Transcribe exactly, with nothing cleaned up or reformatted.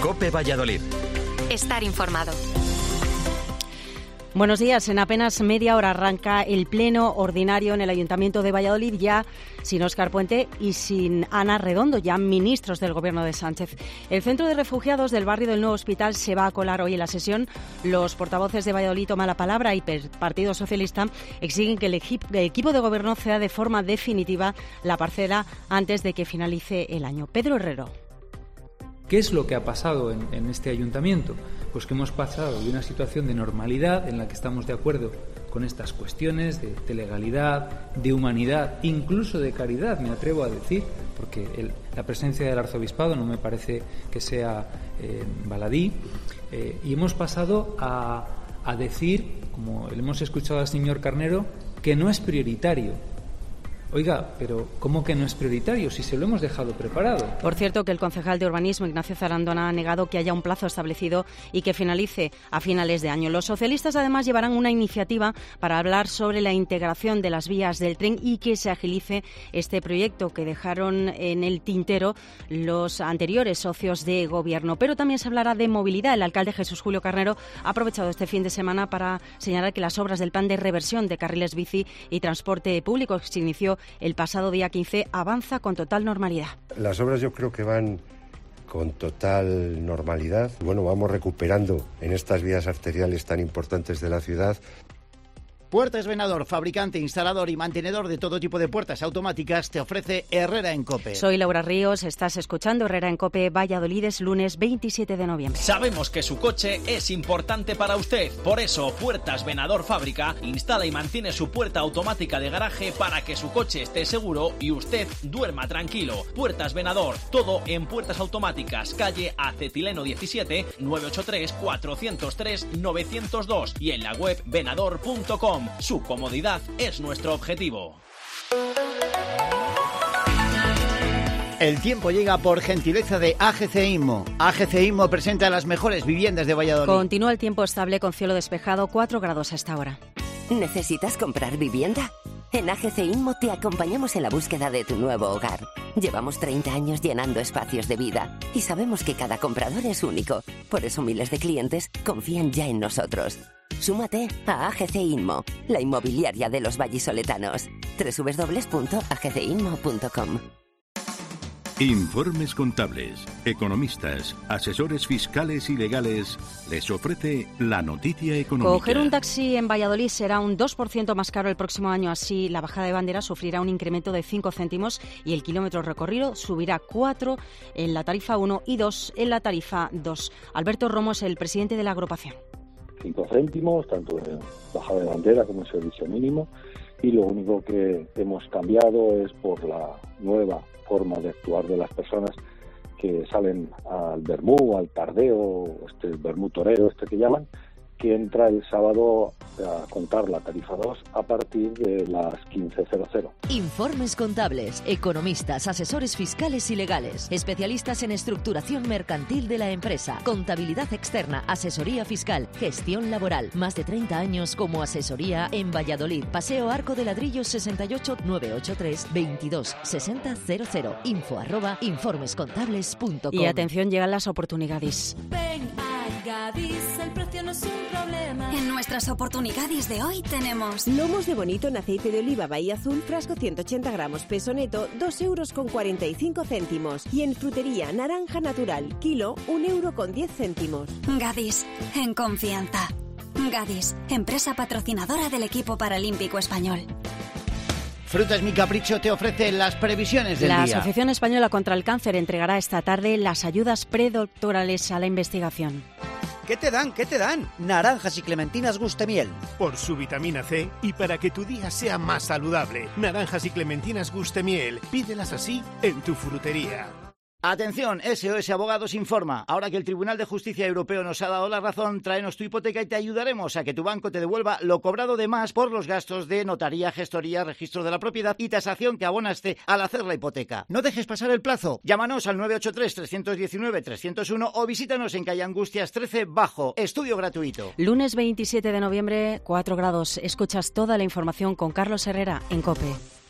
COPE Valladolid. Estar informado. Buenos días. En apenas media hora arranca el pleno ordinario en el Ayuntamiento de Valladolid, ya sin Óscar Puente y sin Ana Redondo, ya ministros del Gobierno de Sánchez. El centro de refugiados del barrio del Nuevo Hospital se va a colar hoy en la sesión. Los portavoces de Valladolid toman la palabra y el Partido Socialista exigen que el equipo de Gobierno ceda de forma definitiva la parcela antes de que finalice el año. Pedro Herrero. ¿Qué es lo que ha pasado en, en este ayuntamiento? Pues que hemos pasado de una situación de normalidad en la que estamos de acuerdo con estas cuestiones de, de legalidad, de humanidad, incluso de caridad, me atrevo a decir, porque el, la presencia del arzobispado no me parece que sea eh, baladí, eh, y hemos pasado a, a decir, como le hemos escuchado al señor Carnero, que no es prioritario. Oiga, pero ¿cómo que no es prioritario si se lo hemos dejado preparado? Por cierto, que el concejal de Urbanismo, Ignacio Zarandona, ha negado que haya un plazo establecido y que finalice a finales de año. Los socialistas, además, llevarán una iniciativa para hablar sobre la integración de las vías del tren y que se agilice este proyecto que dejaron en el tintero los anteriores socios de Gobierno. Pero también se hablará de movilidad. El alcalde Jesús Julio Carnero ha aprovechado este fin de semana para señalar que las obras del plan de reversión de carriles bici y transporte público que se inició el pasado día quince avanza con total normalidad. Las obras yo creo que van con total normalidad. Bueno, vamos recuperando en estas vías arteriales tan importantes de la ciudad. Puertas Venador, fabricante, instalador y mantenedor de todo tipo de puertas automáticas, te ofrece Herrera en COPE. Soy Laura Ríos, estás escuchando Herrera en COPE Valladolid, es lunes veintisiete de noviembre. Sabemos que su coche es importante para usted, por eso Puertas Venador Fábrica instala y mantiene su puerta automática de garaje para que su coche esté seguro y usted duerma tranquilo. Puertas Venador, todo en puertas automáticas, calle Acetileno diecisiete, nueve ocho tres, cuatro cero tres, nueve cero dos y en la web venador punto com. Su comodidad es nuestro objetivo. El tiempo llega por gentileza de A G C Inmo. A G C Inmo presenta las mejores viviendas de Valladolid. Continúa el tiempo estable con cielo despejado, cuatro grados hasta ahora. ¿Necesitas comprar vivienda? En A G C Inmo te acompañamos en la búsqueda de tu nuevo hogar. Llevamos treinta años llenando espacios de vida y sabemos que cada comprador es único. Por eso miles de clientes confían ya en nosotros. Súmate a A G C Inmo, la inmobiliaria de los vallisoletanos. doble u doble u doble u punto a g c inmo punto com. Informes Contables, economistas, asesores fiscales y legales les ofrece la noticia económica. Coger un taxi en Valladolid será un dos por ciento más caro el próximo año. Así, la bajada de bandera sufrirá un incremento de cinco céntimos y el kilómetro recorrido subirá cuatro en la tarifa uno y dos en la tarifa dos. Alberto Romo es el presidente de la agrupación. cinco céntimos, tanto en bajada de bandera como en servicio mínimo, y lo único que hemos cambiado es por la nueva forma de actuar de las personas que salen al vermú, al tardeo, este vermú torero, este que llaman, que entra el sábado a contar la tarifa dos a partir de las quince cero cero. Informes Contables, economistas, asesores fiscales y legales, especialistas en estructuración mercantil de la empresa, contabilidad externa, asesoría fiscal, gestión laboral. Más de treinta años como asesoría en Valladolid. Paseo Arco de Ladrillos sesenta y ocho, nueve ocho tres, veintidós sesenta cero cero. Info arroba informescontables punto com. Y atención, llegan las oportunidades. Ven a Gadis, el precio no es un problema. En nuestras oportunidades de hoy tenemos lomos de bonito en aceite de oliva Bahía Azul, frasco ciento ochenta gramos, peso neto, dos euros con cuarenta y cinco céntimos. Y en frutería, naranja natural, kilo, un euro con diez céntimos. Gadis, en confianza. Gadis, empresa patrocinadora del equipo paralímpico español. Frutas Mi Capricho te ofrece las previsiones del la día. La Asociación Española contra el Cáncer entregará esta tarde las ayudas predoctorales a la investigación. ¿Qué te dan? ¿Qué te dan? Naranjas y clementinas Gustemiel. Por su vitamina C y para que tu día sea más saludable. Naranjas y clementinas Gustemiel. Pídelas así en tu frutería. Atención, S O S Abogados informa. Ahora que el Tribunal de Justicia Europeo nos ha dado la razón, tráenos tu hipoteca y te ayudaremos a que tu banco te devuelva lo cobrado de más por los gastos de notaría, gestoría, registro de la propiedad y tasación que abonaste al hacer la hipoteca. No dejes pasar el plazo. Llámanos al nueve ocho tres, tres uno nueve, tres cero uno o visítanos en calle Angustias trece Bajo. Estudio gratuito. Lunes veintisiete de noviembre, cuatro grados. Escuchas toda la información con Carlos Herrera en COPE.